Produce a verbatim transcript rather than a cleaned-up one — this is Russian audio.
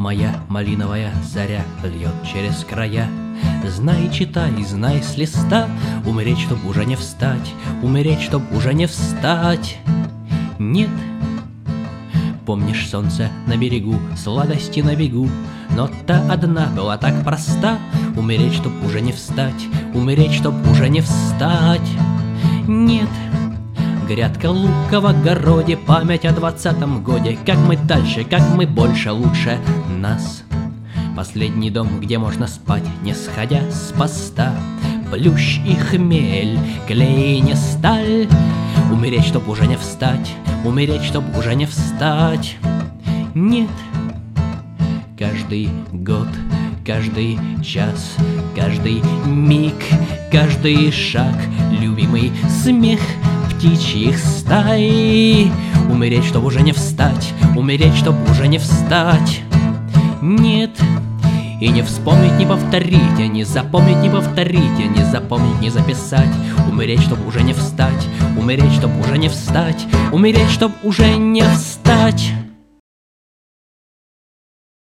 Моя малиновая заря льет через края. Знай, читай, знай с листа, умереть, чтоб уже не встать, умереть, чтоб уже не встать. Нет, помнишь солнце на берегу, сладости на бегу, но та одна была так проста. Умереть, чтоб уже не встать, умереть, чтоб уже не встать. Нет, грядка лука в огороде, память о двадцатом годе. Как мы дальше, как мы больше, лучше нас. Последний дом, где можно спать, не сходя с поста. Плющ и хмель, клей не сталь. Умереть, чтоб уже не встать, умереть, чтоб уже не встать. Нет, каждый год, каждый час, каждый миг, каждый шаг, любимый смех птичьих стай. Умереть, чтоб уже не встать, умереть, чтоб уже не встать. Нет, и не вспомнить, не повторить, а не запомнить, не повторить, а не запомнить, не записать. Умереть, чтоб уже не встать, умереть, чтоб уже не встать, умереть, чтоб уже не встать.